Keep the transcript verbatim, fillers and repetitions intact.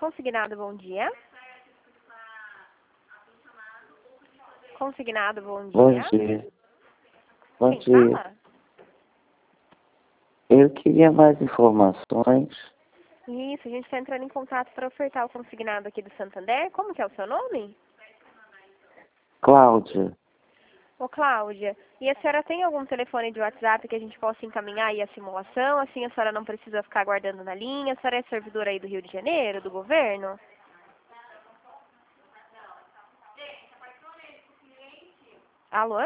Consignado, bom dia. Consignado, bom dia. Bom dia. Bom Quem dia. fala? Eu queria mais informações. Isso, a gente está entrando em contato para ofertar o consignado aqui do Santander. Como que é o seu nome? Cláudia. Ô, Cláudia, e a senhora tem algum telefone de WhatsApp que a gente possa encaminhar aí a simulação? Assim a senhora não precisa ficar aguardando na linha. A senhora é servidora aí do Rio de Janeiro, do governo? Alô?